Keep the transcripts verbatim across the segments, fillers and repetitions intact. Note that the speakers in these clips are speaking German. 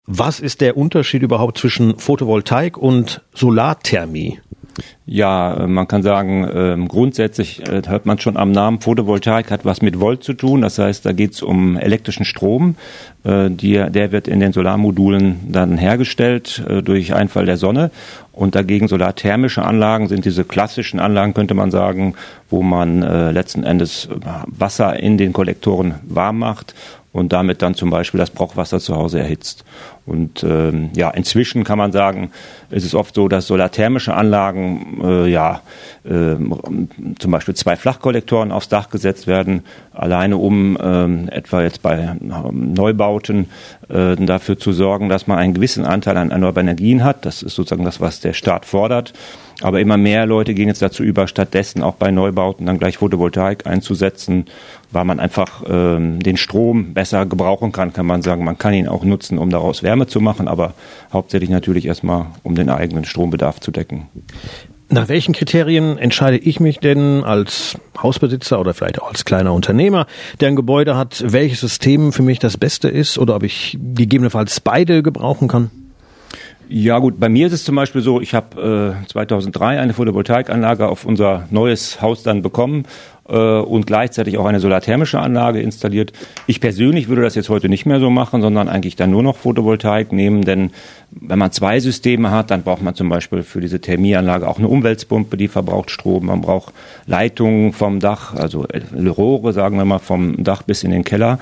Was ist der Unterschied überhaupt zwischen Photovoltaik und Solarthermie? Ja, man kann sagen, äh, grundsätzlich äh, hört man schon am Namen, Photovoltaik hat was mit Volt zu tun. Das heißt, da geht es um elektrischen Strom. Äh, die, der wird in den Solarmodulen dann hergestellt äh, durch Einfall der Sonne. Und dagegen solarthermische Anlagen sind diese klassischen Anlagen, könnte man sagen, wo man äh, letzten Endes Wasser in den Kollektoren warm macht und damit dann zum Beispiel das Brauchwasser zu Hause erhitzt. Und ähm, ja, inzwischen kann man sagen, es ist oft so, dass solarthermische Anlagen, äh, ja, äh, zum Beispiel zwei Flachkollektoren aufs Dach gesetzt werden, alleine um äh, etwa jetzt bei äh, Neubauten äh, dafür zu sorgen, dass man einen gewissen Anteil an erneuerbaren Energien hat. Das ist sozusagen das, was der Staat fordert. Aber immer mehr Leute gehen jetzt dazu über, stattdessen auch bei Neubauten dann gleich Photovoltaik einzusetzen, weil man einfach ähm, den Strom besser gebrauchen kann, kann man sagen. Man kann ihn auch nutzen, um daraus Wärme zu machen, aber hauptsächlich natürlich erstmal, um den eigenen Strombedarf zu decken. Nach welchen Kriterien entscheide ich mich denn als Hausbesitzer oder vielleicht auch als kleiner Unternehmer, der ein Gebäude hat, welches System für mich das Beste ist oder ob ich gegebenenfalls beide gebrauchen kann? Ja gut, bei mir ist es zum Beispiel so, ich habe äh, zweitausenddrei eine Photovoltaikanlage auf unser neues Haus dann bekommen äh, und gleichzeitig auch eine solarthermische Anlage installiert. Ich persönlich würde das jetzt heute nicht mehr so machen, sondern eigentlich dann nur noch Photovoltaik nehmen, denn wenn man zwei Systeme hat, dann braucht man zum Beispiel für diese Thermieanlage auch eine Umwälzpumpe, die verbraucht Strom. Man braucht Leitungen vom Dach, also Rohre, sagen wir mal, vom Dach bis in den Keller,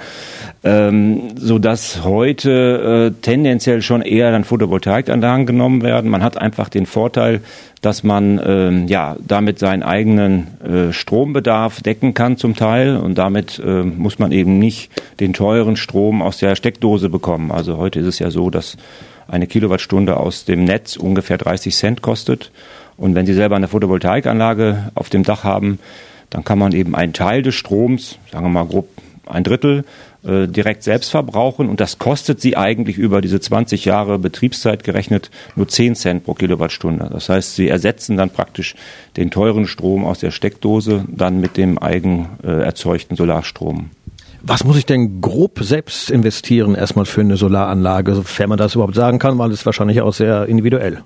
ähm, sodass heute äh, tendenziell schon eher dann Photovoltaikanlagen genommen werden. Man hat einfach den Vorteil, dass man ähm, ja damit seinen eigenen äh, Strombedarf decken kann zum Teil und damit äh, muss man eben nicht den teuren Strom aus der Steckdose bekommen. Also heute ist es ja so, dass eine Kilowattstunde aus dem Netz ungefähr dreißig Cent kostet. Und wenn Sie selber eine Photovoltaikanlage auf dem Dach haben, dann kann man eben einen Teil des Stroms, sagen wir mal grob ein Drittel, äh, direkt selbst verbrauchen. Und das kostet Sie eigentlich über diese zwanzig Jahre Betriebszeit gerechnet nur zehn Cent pro Kilowattstunde. Das heißt, Sie ersetzen dann praktisch den teuren Strom aus der Steckdose dann mit dem eigen äh, erzeugten Solarstrom. Was muss ich denn grob selbst investieren erstmal für eine Solaranlage, sofern man das überhaupt sagen kann, weil es wahrscheinlich auch sehr individuell.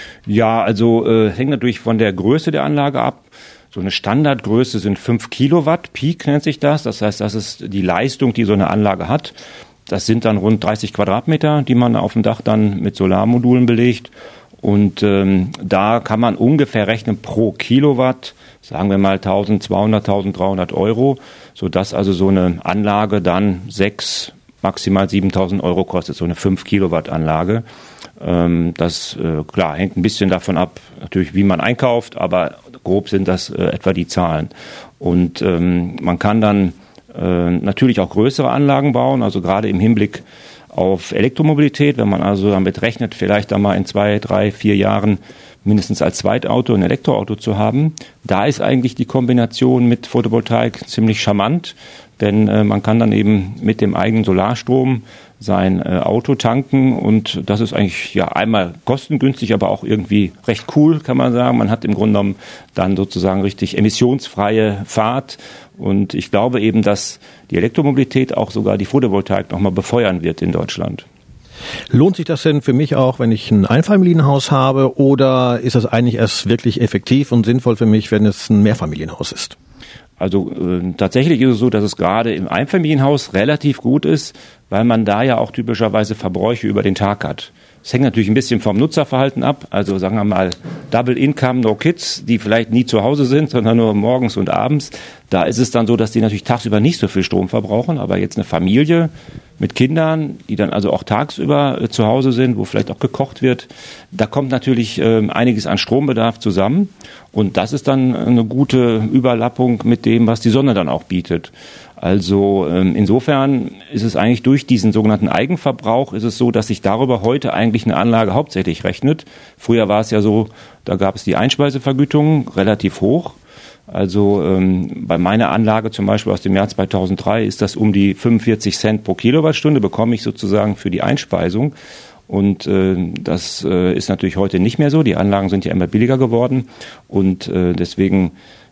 Ja, also äh, hängt natürlich von der Größe der Anlage ab. So eine Standardgröße sind fünf Kilowatt, Peak nennt sich das. Das heißt, das ist die Leistung, die so eine Anlage hat. Das sind dann rund dreißig Quadratmeter, die man auf dem Dach dann mit Solarmodulen belegt. Und ähm, da kann man ungefähr rechnen pro Kilowatt, sagen wir mal eintausendzweihundert, eintausenddreihundert Euro, sodass also so eine Anlage dann sechs, maximal siebentausend Euro kostet, so eine fünf Kilowatt Anlage. Ähm, das, äh, klar, hängt ein bisschen davon ab, natürlich wie man einkauft, aber grob sind das äh, etwa die Zahlen. Und ähm, man kann dann äh, natürlich auch größere Anlagen bauen, also gerade im Hinblick auf Elektromobilität, wenn man also damit rechnet, vielleicht einmal in zwei, drei, vier Jahren mindestens als Zweitauto ein Elektroauto zu haben. Da ist eigentlich die Kombination mit Photovoltaik ziemlich charmant, denn äh, man kann dann eben mit dem eigenen Solarstrom sein äh, Auto tanken und das ist eigentlich ja einmal kostengünstig, aber auch irgendwie recht cool, kann man sagen. Man hat im Grunde genommen dann sozusagen richtig emissionsfreie Fahrt und ich glaube eben, dass die Elektromobilität auch sogar die Photovoltaik nochmal befeuern wird in Deutschland. Lohnt sich das denn für mich auch, wenn ich ein Einfamilienhaus habe oder ist das eigentlich erst wirklich effektiv und sinnvoll für mich, wenn es ein Mehrfamilienhaus ist? Also äh, tatsächlich ist es so, dass es gerade im Einfamilienhaus relativ gut ist, weil man da ja auch typischerweise Verbräuche über den Tag hat. Es hängt natürlich ein bisschen vom Nutzerverhalten ab. Also sagen wir mal Double Income, No Kids, die vielleicht nie zu Hause sind, sondern nur morgens und abends. Da ist es dann so, dass die natürlich tagsüber nicht so viel Strom verbrauchen. Aber jetzt eine Familie mit Kindern, die dann also auch tagsüber äh, zu Hause sind, wo vielleicht auch gekocht wird, da kommt natürlich äh, einiges an Strombedarf zusammen. Und das ist dann eine gute Überlappung mit dem, was die Sonne dann auch bietet. Also ähm, insofern ist es eigentlich durch diesen sogenannten Eigenverbrauch ist es so, dass sich darüber heute eigentlich eine Anlage hauptsächlich rechnet. Früher war es ja so, da gab es die Einspeisevergütung relativ hoch. Also ähm, bei meiner Anlage zum Beispiel aus dem Jahr zweitausenddrei ist das um die fünfundvierzig Cent pro Kilowattstunde, bekomme ich sozusagen für die Einspeisung. Und äh, das äh, ist natürlich heute nicht mehr so. Die Anlagen sind ja immer billiger geworden und äh, deswegen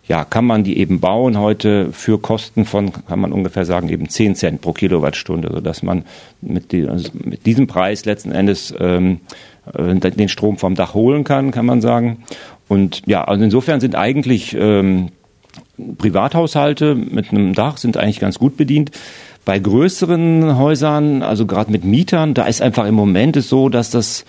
ja, kann man die eben bauen heute für Kosten von, kann man ungefähr sagen, eben zehn Cent pro Kilowattstunde, sodass man mit, die, also mit diesem Preis letzten Endes ähm, den Strom vom Dach holen kann, kann man sagen. Und ja, also insofern sind eigentlich ähm, Privathaushalte mit einem Dach sind eigentlich ganz gut bedient. Bei größeren Häusern, also gerade mit Mietern, da ist einfach im Moment es so, dass das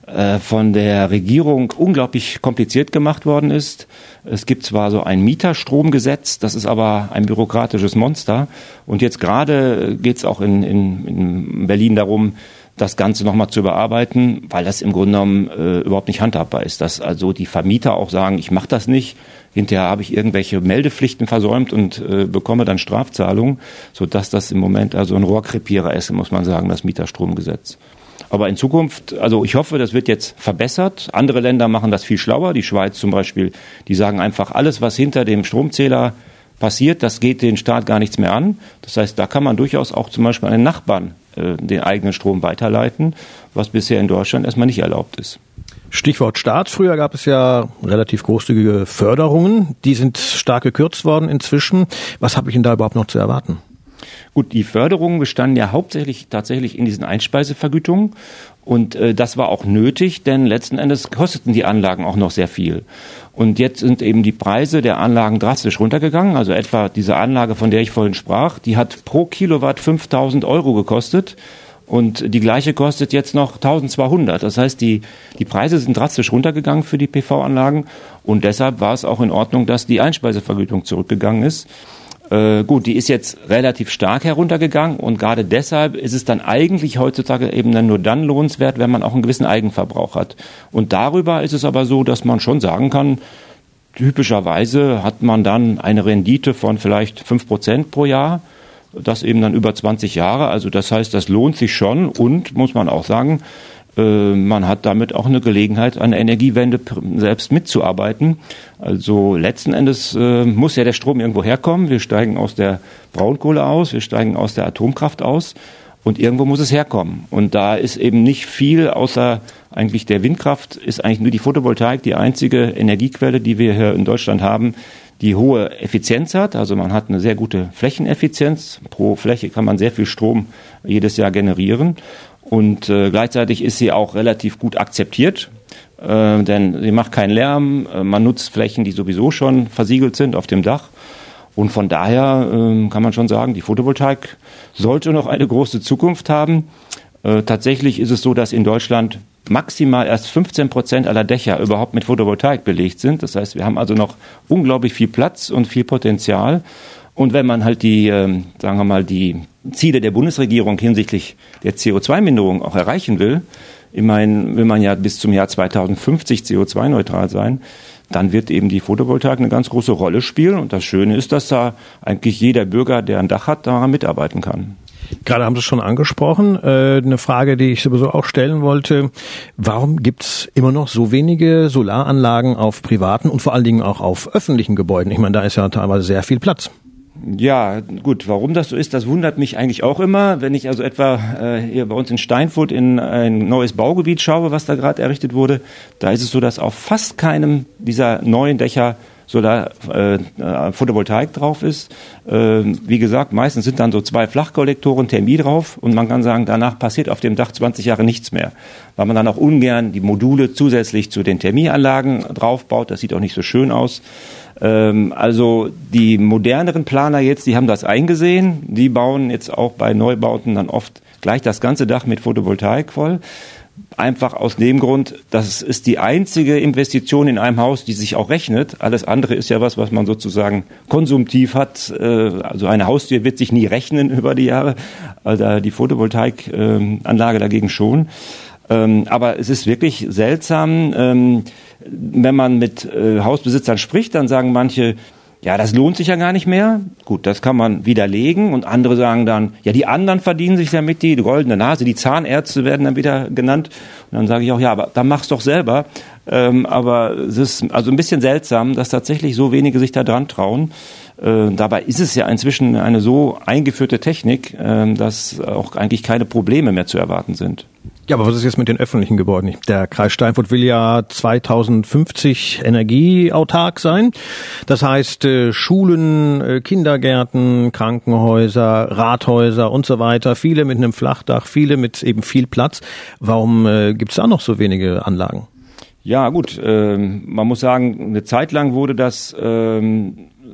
von der Regierung unglaublich kompliziert gemacht worden ist. Es gibt zwar so ein Mieterstromgesetz, das ist aber ein bürokratisches Monster. Und jetzt gerade geht es auch in, in, in Berlin darum, das Ganze nochmal zu überarbeiten, weil das im Grunde genommen äh, überhaupt nicht handhabbar ist. Dass also die Vermieter auch sagen, ich mache das nicht. Hinterher habe ich irgendwelche Meldepflichten versäumt und äh, bekomme dann Strafzahlungen, sodass das im Moment also ein Rohrkrepierer ist, muss man sagen, das Mieterstromgesetz. Aber in Zukunft, also ich hoffe, das wird jetzt verbessert. Andere Länder machen das viel schlauer. Die Schweiz zum Beispiel, die sagen einfach, alles, was hinter dem Stromzähler passiert, das geht den Staat gar nichts mehr an. Das heißt, da kann man durchaus auch zum Beispiel an den Nachbarn äh, den eigenen Strom weiterleiten, was bisher in Deutschland erstmal nicht erlaubt ist. Stichwort Staat. Früher gab es ja relativ großzügige Förderungen. Die sind stark gekürzt worden inzwischen. Was habe ich denn da überhaupt noch zu erwarten? Gut, die Förderungen bestanden ja hauptsächlich tatsächlich in diesen Einspeisevergütungen und äh, das war auch nötig, denn letzten Endes kosteten die Anlagen auch noch sehr viel. Und jetzt sind eben die Preise der Anlagen drastisch runtergegangen, also etwa diese Anlage, von der ich vorhin sprach, die hat pro Kilowatt fünftausend Euro gekostet und die gleiche kostet jetzt noch eintausendzweihundert. Das heißt, die, die Preise sind drastisch runtergegangen für die P V-Anlagen und deshalb war es auch in Ordnung, dass die Einspeisevergütung zurückgegangen ist. Äh, gut, die ist jetzt relativ stark heruntergegangen und gerade deshalb ist es dann eigentlich heutzutage eben dann nur dann lohnenswert, wenn man auch einen gewissen Eigenverbrauch hat. Und darüber ist es aber so, dass man schon sagen kann, typischerweise hat man dann eine Rendite von vielleicht fünf Prozent pro Jahr, das eben dann über zwanzig Jahre. Also das heißt, das lohnt sich schon und, muss man auch sagen, man hat damit auch eine Gelegenheit, an der Energiewende selbst mitzuarbeiten. Also letzten Endes äh, muss ja der Strom irgendwo herkommen. Wir steigen aus der Braunkohle aus, wir steigen aus der Atomkraft aus und irgendwo muss es herkommen. Und da ist eben nicht viel außer eigentlich der Windkraft, ist eigentlich nur die Photovoltaik die einzige Energiequelle, die wir hier in Deutschland haben, die hohe Effizienz hat. Also man hat eine sehr gute Flächeneffizienz. Pro Fläche kann man sehr viel Strom jedes Jahr generieren. Und äh, gleichzeitig ist sie auch relativ gut akzeptiert, äh, denn sie macht keinen Lärm, äh, man nutzt Flächen, die sowieso schon versiegelt sind auf dem Dach. Und von daher äh, kann man schon sagen, die Photovoltaik sollte noch eine große Zukunft haben. Äh, tatsächlich ist es so, dass in Deutschland maximal erst fünfzehn Prozent aller Dächer überhaupt mit Photovoltaik belegt sind. Das heißt, wir haben also noch unglaublich viel Platz und viel Potenzial. Und wenn man halt die, äh, sagen wir mal, die Ziele der Bundesregierung hinsichtlich der C O zwei Minderung auch erreichen will, immerhin will man ja bis zum Jahr zweitausendfünfzig C O zwei neutral sein, dann wird eben die Photovoltaik eine ganz große Rolle spielen. Und das Schöne ist, dass da eigentlich jeder Bürger, der ein Dach hat, daran mitarbeiten kann. Gerade haben Sie es schon angesprochen, äh, eine Frage, die ich sowieso auch stellen wollte. Warum gibt es immer noch so wenige Solaranlagen auf privaten und vor allen Dingen auch auf öffentlichen Gebäuden? Ich meine, da ist ja teilweise sehr viel Platz. Ja, gut, warum das so ist, das wundert mich eigentlich auch immer. Wenn ich also etwa äh, hier bei uns in Steinfurt in ein neues Baugebiet schaue, was da gerade errichtet wurde, da ist es so, dass auf fast keinem dieser neuen Dächer Solar, äh, Photovoltaik drauf ist. Äh, wie gesagt, meistens sind dann so zwei Flachkollektoren Thermie drauf und man kann sagen, danach passiert auf dem Dach zwanzig Jahre nichts mehr, weil man dann auch ungern die Module zusätzlich zu den Thermieanlagen draufbaut. Das sieht auch nicht so schön aus. Ähm, also die moderneren Planer jetzt, die haben das eingesehen. Die bauen jetzt auch bei Neubauten dann oft gleich das ganze Dach mit Photovoltaik voll. Einfach aus dem Grund, das ist die einzige Investition in einem Haus, die sich auch rechnet. Alles andere ist ja was, was man sozusagen konsumtiv hat. Also eine Haustür wird sich nie rechnen über die Jahre. Also die Photovoltaikanlage dagegen schon. Aber es ist wirklich seltsam, wenn man mit Hausbesitzern spricht, dann sagen manche, ja, das lohnt sich ja gar nicht mehr. Gut, das kann man widerlegen. Und andere sagen dann, ja, die anderen verdienen sich damit die, die goldene Nase, die Zahnärzte werden dann wieder genannt. Und dann sage ich auch, ja, aber dann mach's doch selber. Ähm, aber es ist also ein bisschen seltsam, dass tatsächlich so wenige sich da dran trauen. Äh, dabei ist es ja inzwischen eine so eingeführte Technik, äh, dass auch eigentlich keine Probleme mehr zu erwarten sind. Ja, aber was ist jetzt mit den öffentlichen Gebäuden? Der Kreis Steinfurt will ja zweitausendfünfzig energieautark sein. Das heißt, äh, Schulen, äh, Kindergärten, Krankenhäuser, Rathäuser und so weiter. Viele mit einem Flachdach, viele mit eben viel Platz. Warum äh, gibt es da noch so wenige Anlagen? Ja, gut. Ähm, man muss sagen, eine Zeit lang wurde das ähm,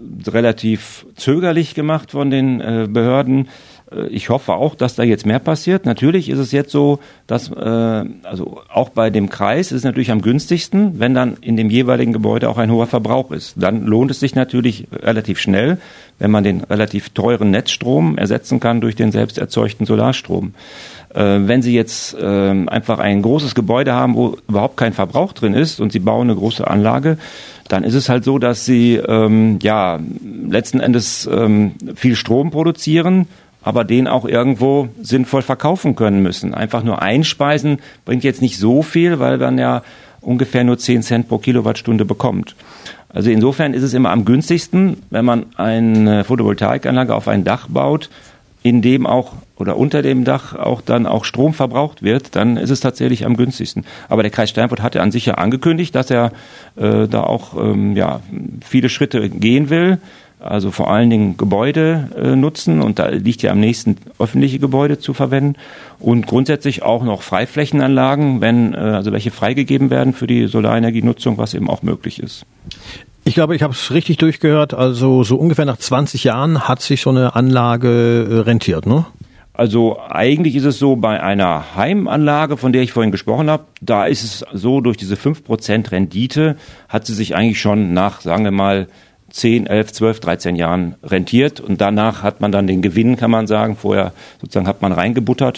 relativ zögerlich gemacht von den äh, Behörden. Ich hoffe auch, dass da jetzt mehr passiert. Natürlich ist es jetzt so, dass äh, also auch bei dem Kreis ist es natürlich am günstigsten, wenn dann in dem jeweiligen Gebäude auch ein hoher Verbrauch ist. Dann lohnt es sich natürlich relativ schnell, wenn man den relativ teuren Netzstrom ersetzen kann durch den selbst erzeugten Solarstrom. Äh, wenn Sie jetzt äh, einfach ein großes Gebäude haben, wo überhaupt kein Verbrauch drin ist und Sie bauen eine große Anlage, dann ist es halt so, dass Sie ähm, ja letzten Endes ähm, viel Strom produzieren, aber den auch irgendwo sinnvoll verkaufen können müssen. Einfach nur einspeisen bringt jetzt nicht so viel, weil man ja ungefähr nur zehn Cent pro Kilowattstunde bekommt. Also insofern ist es immer am günstigsten, wenn man eine Photovoltaikanlage auf ein Dach baut, in dem auch oder unter dem Dach auch dann auch Strom verbraucht wird, dann ist es tatsächlich am günstigsten. Aber der Kreis Steinfurt hatte an sich ja angekündigt, dass er äh, da auch ähm, ja viele Schritte gehen will. Also vor allen Dingen Gebäude äh, nutzen und da liegt ja am nächsten öffentliche Gebäude zu verwenden und grundsätzlich auch noch Freiflächenanlagen, wenn äh, also welche freigegeben werden für die Solarenergienutzung, was eben auch möglich ist. Ich glaube, ich habe es richtig durchgehört, also so ungefähr nach zwanzig Jahren hat sich so eine Anlage äh, rentiert, ne? Also eigentlich ist es so, bei einer Heimanlage, von der ich vorhin gesprochen habe, da ist es so, durch diese fünf Prozent Rendite hat sie sich eigentlich schon nach, sagen wir mal, zehn, elf, zwölf, dreizehn Jahren rentiert und danach hat man dann den Gewinn, kann man sagen. Vorher sozusagen hat man reingebuttert.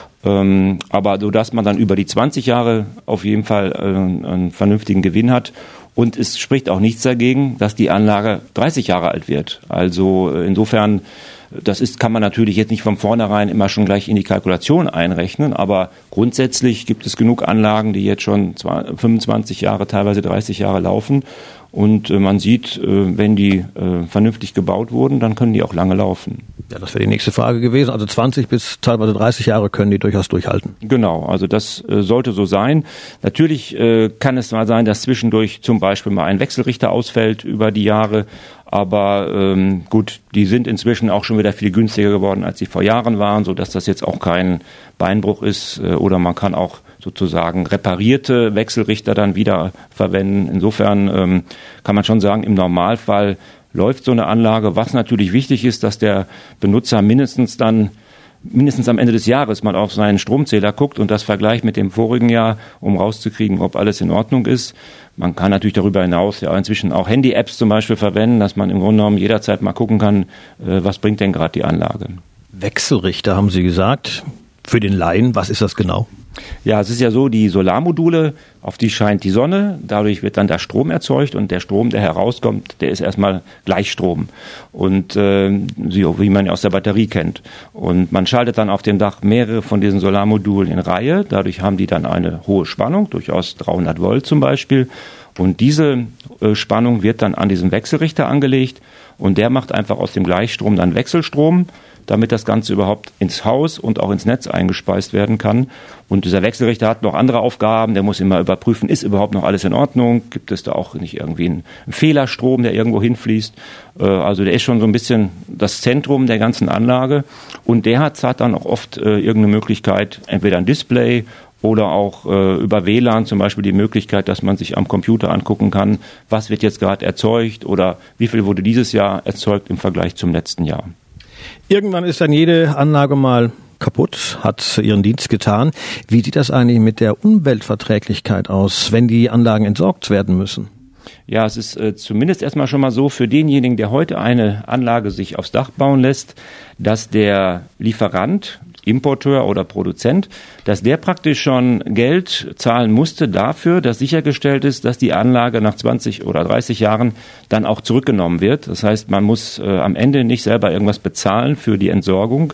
Ähm, aber so, dass man dann über die zwanzig Jahre auf jeden Fall äh, einen vernünftigen Gewinn hat. Und es spricht auch nichts dagegen, dass die Anlage dreißig Jahre alt wird. Also äh, insofern, das ist, kann man natürlich jetzt nicht von vornherein immer schon gleich in die Kalkulation einrechnen, aber grundsätzlich gibt es genug Anlagen, die jetzt schon fünfundzwanzig Jahre, teilweise dreißig Jahre laufen. Und äh, man sieht, äh, wenn die äh, vernünftig gebaut wurden, dann können die auch lange laufen. Ja, das wäre die nächste Frage gewesen. Also zwanzig bis teilweise dreißig Jahre können die durchaus durchhalten. Genau, also das äh, sollte so sein. Natürlich äh, kann es mal sein, dass zwischendurch zum Beispiel mal ein Wechselrichter ausfällt über die Jahre. Aber ähm, gut, die sind inzwischen auch schon wieder viel günstiger geworden, als sie vor Jahren waren, sodass das jetzt auch kein Beinbruch ist. Äh, oder man kann auch sozusagen reparierte Wechselrichter dann wieder verwenden. Insofern ähm, kann man schon sagen, im Normalfall läuft so eine Anlage. Was natürlich wichtig ist, dass der Benutzer mindestens dann mindestens am Ende des Jahres mal auf seinen Stromzähler guckt und das vergleicht mit dem vorigen Jahr, um rauszukriegen, ob alles in Ordnung ist. Man kann natürlich darüber hinaus ja inzwischen auch Handy-Apps zum Beispiel verwenden, dass man im Grunde genommen jederzeit mal gucken kann, was bringt denn gerade die Anlage. Wechselrichter haben Sie gesagt. Für den Laien, was ist das genau? Ja, es ist ja so, die Solarmodule, auf die scheint die Sonne, dadurch wird dann der Strom erzeugt und der Strom, der herauskommt, der ist erstmal Gleichstrom und äh, wie man ja aus der Batterie kennt. Und man schaltet dann auf dem Dach mehrere von diesen Solarmodulen in Reihe, dadurch haben die dann eine hohe Spannung, durchaus dreihundert Volt zum Beispiel. Und diese äh, Spannung wird dann an diesen Wechselrichter angelegt und der macht einfach aus dem Gleichstrom dann Wechselstrom, damit das Ganze überhaupt ins Haus und auch ins Netz eingespeist werden kann. Und dieser Wechselrichter hat noch andere Aufgaben, der muss immer überprüfen, ist überhaupt noch alles in Ordnung, gibt es da auch nicht irgendwie einen Fehlerstrom, der irgendwo hinfließt. Also der ist schon so ein bisschen das Zentrum der ganzen Anlage und der hat, hat dann auch oft irgendeine Möglichkeit, entweder ein Display oder auch äh, über W L A N zum Beispiel die Möglichkeit, dass man sich am Computer angucken kann, was wird jetzt gerade erzeugt oder wie viel wurde dieses Jahr erzeugt im Vergleich zum letzten Jahr. Irgendwann ist dann jede Anlage mal kaputt, hat ihren Dienst getan. Wie sieht das eigentlich mit der Umweltverträglichkeit aus, wenn die Anlagen entsorgt werden müssen? Ja, es ist äh, zumindest erstmal schon mal so für denjenigen, der heute eine Anlage sich aufs Dach bauen lässt, dass der Lieferant, Importeur oder Produzent, dass der praktisch schon Geld zahlen musste dafür, dass sichergestellt ist, dass die Anlage nach zwanzig oder dreißig Jahren dann auch zurückgenommen wird. Das heißt, man muss äh, am Ende nicht selber irgendwas bezahlen für die Entsorgung.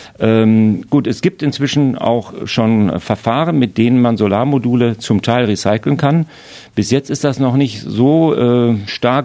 Ähm, gut, es gibt inzwischen auch schon Verfahren, mit denen man Solarmodule zum Teil recyceln kann. Bis jetzt ist das noch nicht so äh, stark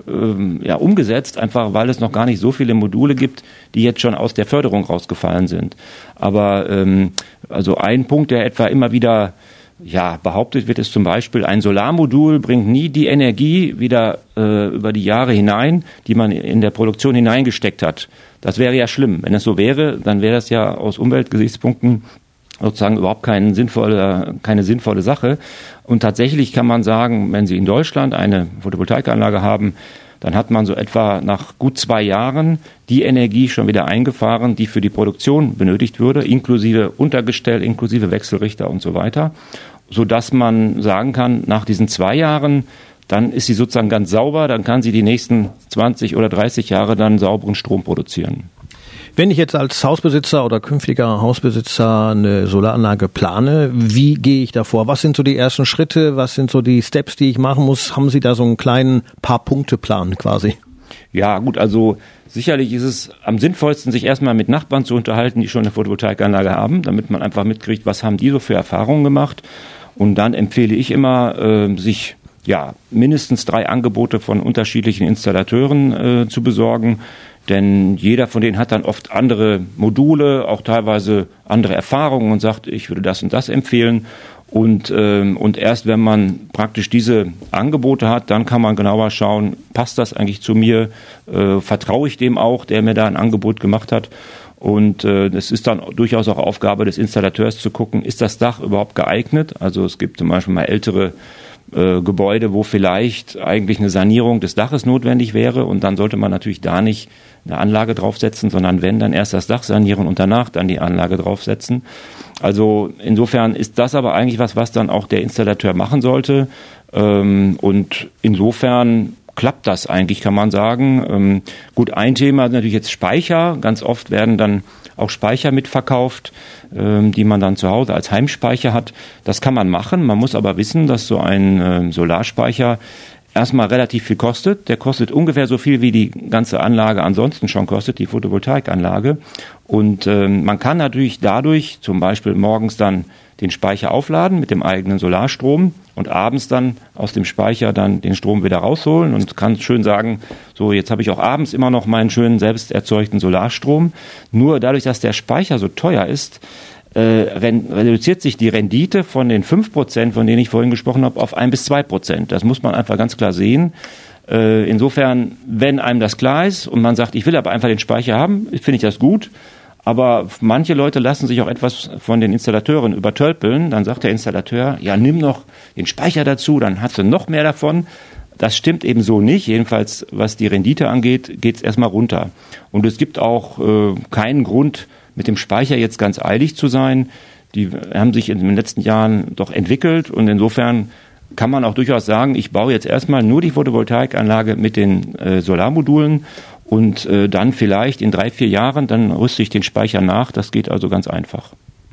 ähm, ja, umgesetzt, einfach weil es noch gar nicht so viele Module gibt, die jetzt schon aus der Förderung rausgefallen sind. Aber ähm, also ein Punkt, der etwa immer wieder ja, behauptet wird, ist zum Beispiel, ein Solarmodul bringt nie die Energie wieder äh, über die Jahre hinein, die man in der Produktion hineingesteckt hat. Das wäre ja schlimm. Wenn es so wäre, dann wäre das ja aus Umweltgesichtspunkten sozusagen überhaupt keine sinnvolle, keine sinnvolle Sache. Und tatsächlich kann man sagen, wenn Sie in Deutschland eine Photovoltaikanlage haben, dann hat man so etwa nach gut zwei Jahren die Energie schon wieder eingefahren, die für die Produktion benötigt würde, inklusive Untergestell, inklusive Wechselrichter und so weiter, sodass man sagen kann, nach diesen zwei Jahren, dann ist sie sozusagen ganz sauber, dann kann sie die nächsten zwanzig oder dreißig Jahre dann sauberen Strom produzieren. Wenn ich jetzt als Hausbesitzer oder künftiger Hausbesitzer eine Solaranlage plane, wie gehe ich da vor? Was sind so die ersten Schritte? Was sind so die Steps, die ich machen muss? Haben Sie da so einen kleinen Paar-Punkte-Plan quasi? Ja, gut, also sicherlich ist es am sinnvollsten, sich erstmal mit Nachbarn zu unterhalten, die schon eine Photovoltaikanlage haben, damit man einfach mitkriegt, was haben die so für Erfahrungen gemacht. Und dann empfehle ich immer, äh, sich ja mindestens drei Angebote von unterschiedlichen Installateuren äh, zu besorgen. Denn jeder von denen hat dann oft andere Module, auch teilweise andere Erfahrungen und sagt, ich würde das und das empfehlen. Und, ähm, und erst wenn man praktisch diese Angebote hat, dann kann man genauer schauen, passt das eigentlich zu mir, äh, vertraue ich dem auch, der mir da ein Angebot gemacht hat. Und äh, es ist dann durchaus auch Aufgabe des Installateurs zu gucken, ist das Dach überhaupt geeignet? Also es gibt zum Beispiel mal ältere Äh, Gebäude, wo vielleicht eigentlich eine Sanierung des Daches notwendig wäre, und dann sollte man natürlich da nicht eine Anlage draufsetzen, sondern wenn, dann erst das Dach sanieren und danach dann die Anlage draufsetzen. Also insofern ist das aber eigentlich was, was dann auch der Installateur machen sollte, ähm, und insofern klappt das eigentlich, kann man sagen. Ähm, gut, ein Thema ist natürlich jetzt Speicher. Ganz oft werden dann auch Speicher mitverkauft, ähm, die man dann zu Hause als Heimspeicher hat. Das kann man machen. Man muss aber wissen, dass so ein äh, Solarspeicher erstmal relativ viel kostet. Der kostet ungefähr so viel, wie die ganze Anlage ansonsten schon kostet, die Photovoltaikanlage. Und ähm, man kann natürlich dadurch zum Beispiel morgens dann den Speicher aufladen mit dem eigenen Solarstrom und abends dann aus dem Speicher dann den Strom wieder rausholen und kann schön sagen, so jetzt habe ich auch abends immer noch meinen schönen selbst erzeugten Solarstrom. Nur dadurch, dass der Speicher so teuer ist, äh, reduziert sich die Rendite von den fünf Prozent, von denen ich vorhin gesprochen habe, auf ein bis zwei Prozent. Das muss man einfach ganz klar sehen. Äh, insofern, wenn einem das klar ist und man sagt, ich will aber einfach den Speicher haben, finde ich das gut. Aber manche Leute lassen sich auch etwas von den Installateuren übertölpeln. Dann sagt der Installateur, ja, nimm noch den Speicher dazu, dann hast du noch mehr davon. Das stimmt eben so nicht. Jedenfalls, was die Rendite angeht, geht es erstmal runter. Und es gibt auch äh, keinen Grund, mit dem Speicher jetzt ganz eilig zu sein. Die haben sich in den letzten Jahren doch entwickelt. Und insofern kann man auch durchaus sagen, ich baue jetzt erstmal nur die Photovoltaikanlage mit den äh, Solarmodulen. Und äh, dann vielleicht in drei, vier Jahren, dann rüste ich den Speicher nach. Das geht also ganz einfach.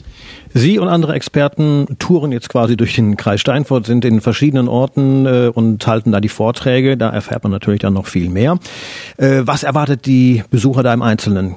Sie und andere Experten touren jetzt quasi durch den Kreis Steinfurt, sind in verschiedenen Orten äh, und halten da die Vorträge. Da erfährt man natürlich dann noch viel mehr. Äh, was erwartet die Besucher da im Einzelnen?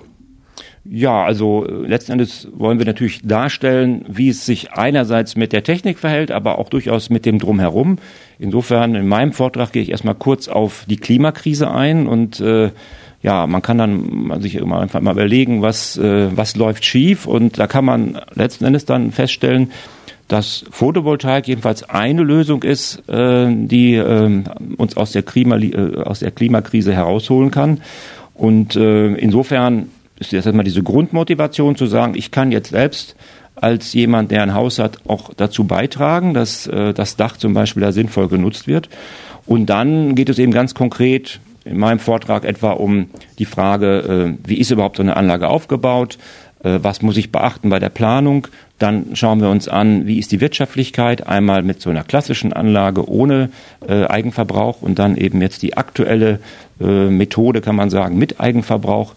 Ja, also letzten Endes wollen wir natürlich darstellen, wie es sich einerseits mit der Technik verhält, aber auch durchaus mit dem Drumherum. Insofern, in meinem Vortrag gehe ich erstmal kurz auf die Klimakrise ein und äh, ja, man kann dann sich immer einfach mal überlegen, was, äh, was läuft schief, und da kann man letzten Endes dann feststellen, dass Photovoltaik jedenfalls eine Lösung ist, äh, die äh, uns aus der, Klima, äh, aus der Klimakrise herausholen kann. Und äh, insofern ist jetzt erstmal diese Grundmotivation zu sagen, ich kann jetzt selbst als jemand, der ein Haus hat, auch dazu beitragen, dass äh, das Dach zum Beispiel da sinnvoll genutzt wird. Und dann geht es eben ganz konkret in meinem Vortrag etwa um die Frage, äh, wie ist überhaupt so eine Anlage aufgebaut, äh, was muss ich beachten bei der Planung. Dann schauen wir uns an, wie ist die Wirtschaftlichkeit, einmal mit so einer klassischen Anlage ohne äh, Eigenverbrauch und dann eben jetzt die aktuelle äh, Methode, kann man sagen, mit Eigenverbrauch.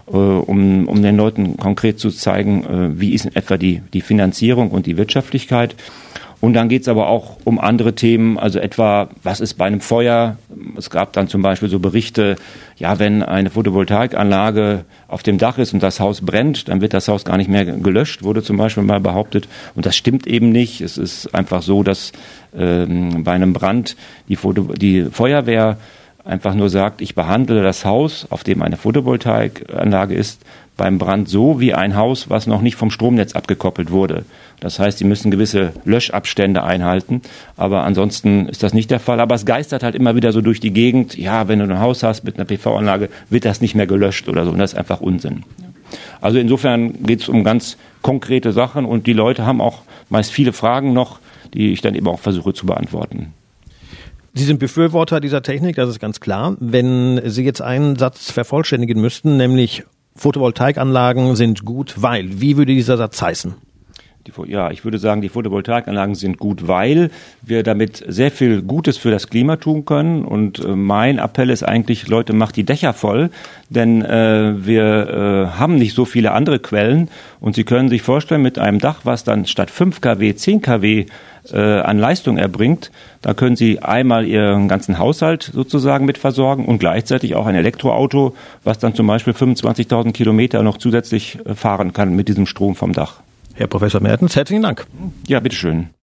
Um, um den Leuten konkret zu zeigen, wie ist in etwa die, die Finanzierung und die Wirtschaftlichkeit. Und dann geht es aber auch um andere Themen, also etwa, was ist bei einem Feuer? Es gab dann zum Beispiel so Berichte, ja, wenn eine Photovoltaikanlage auf dem Dach ist und das Haus brennt, dann wird das Haus gar nicht mehr gelöscht, wurde zum Beispiel mal behauptet. Und das stimmt eben nicht. Es ist einfach so, dass ähm, bei einem Brand die, Foto, die Feuerwehr einfach nur sagt, ich behandle das Haus, auf dem eine Photovoltaikanlage ist, beim Brand so wie ein Haus, was noch nicht vom Stromnetz abgekoppelt wurde. Das heißt, sie müssen gewisse Löschabstände einhalten, aber ansonsten ist das nicht der Fall. Aber es geistert halt immer wieder so durch die Gegend, ja, wenn du ein Haus hast mit einer P V-Anlage, wird das nicht mehr gelöscht oder so, und das ist einfach Unsinn. Also insofern geht es um ganz konkrete Sachen und die Leute haben auch meist viele Fragen noch, die ich dann eben auch versuche zu beantworten. Sie sind Befürworter dieser Technik, das ist ganz klar. Wenn Sie jetzt einen Satz vervollständigen müssten, nämlich Photovoltaikanlagen sind gut, weil. Wie würde dieser Satz heißen? Die, ja, ich würde sagen, die Photovoltaikanlagen sind gut, weil wir damit sehr viel Gutes für das Klima tun können. Und äh, mein Appell ist eigentlich, Leute, macht die Dächer voll, denn äh, wir äh, haben nicht so viele andere Quellen. Und Sie können sich vorstellen, mit einem Dach, was dann statt fünf Kilowatt zehn Kilowatt äh, an Leistung erbringt, da können Sie einmal Ihren ganzen Haushalt sozusagen mit versorgen und gleichzeitig auch ein Elektroauto, was dann zum Beispiel fünfundzwanzigtausend Kilometer noch zusätzlich äh, fahren kann mit diesem Strom vom Dach. Herr Professor Mertens, herzlichen Dank. Ja, bitteschön.